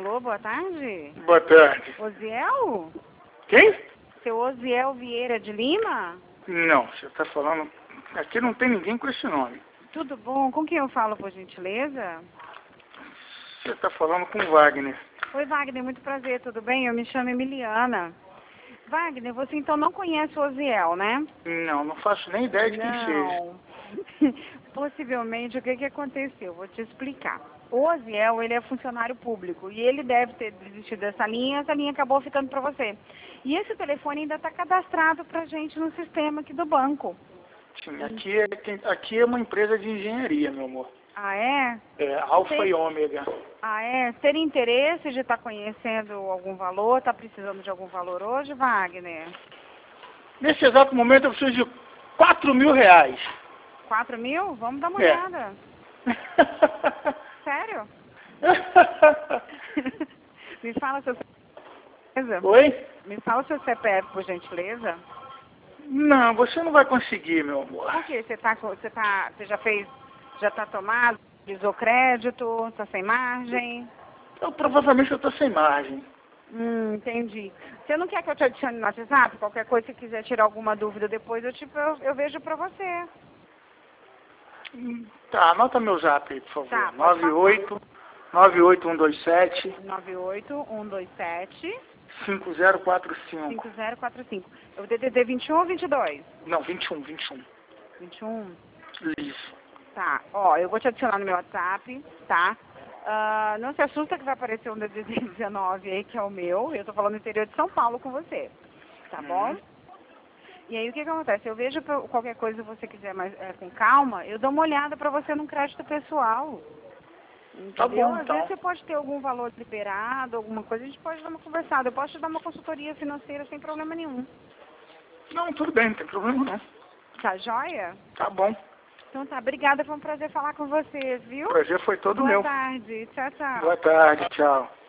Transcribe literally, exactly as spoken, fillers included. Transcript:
Alô, boa tarde. Boa tarde. Osiel? Quem? Seu Osiel Vieira de Lima? Não, você está falando... Aqui não tem ninguém com esse nome. Tudo bom? Com quem eu falo, por gentileza? Você está falando com o Wagner. Oi, Wagner, muito prazer, tudo bem? Eu me chamo Emiliana. Wagner, você então não conhece o Osiel, né? Não, não faço nem ideia de quem seja. Não. Possivelmente, o que, que aconteceu? Vou te explicar. O Osiel, ele é funcionário público e ele deve ter desistido dessa linha, essa linha acabou ficando para você. E esse telefone ainda está cadastrado para gente no sistema aqui do banco. Sim, aqui é, aqui é uma empresa de engenharia, meu amor. Ah, é? É, Alfa Tem... e Ômega. Ah, é? Ter interesse de estar tá conhecendo algum valor? Está precisando de algum valor hoje, Wagner? Nesse exato momento eu preciso de quatro mil reais. Quatro mil? Vamos dar uma É. olhada. Sério? Me fala seu C P F. Oi? Me fala seu C P F, por gentileza. Não, você não vai conseguir, meu amor. Por quê? Você tá, com- você tá, você já fez, já tá tomado, utilizou crédito, tá sem margem? Eu provavelmente eu estou sem margem. Hum, entendi. Você não quer que eu te adicione no WhatsApp? Qualquer coisa, se quiser tirar alguma dúvida depois, eu, tipo, eu, eu vejo pra você. Hum, Tá, anota meu zap aí, por favor. Tá, pode nove oito nove oito um dois sete nove oito um dois sete cinco zero quatro cinco. cinco zero quatro cinco. Eu D D D vinte e um ou vinte e dois? Não, vinte e um, vinte e um. vinte e um. Isso. Tá, ó, eu vou te adicionar no meu WhatsApp, tá? Ah, não se assusta que vai aparecer um D D D dezenove aí, que é o meu. Eu tô falando no interior de São Paulo com você, tá bom? Uhum. E aí o que que acontece? Eu vejo pra- qualquer coisa que você quiser mais é, com calma, eu dou uma olhada pra você num crédito pessoal. Entendeu? Tá bom, Às então. vezes você pode ter algum valor liberado, alguma coisa, a gente pode dar uma conversada. Eu posso te dar uma consultoria financeira sem problema nenhum. Não, tudo bem, não tem problema não. Tá joia? Tá bom. Então tá, obrigada, foi um prazer falar com você, viu? O prazer foi todo Boa meu. tarde, tchau, tchau. Boa tarde, tchau.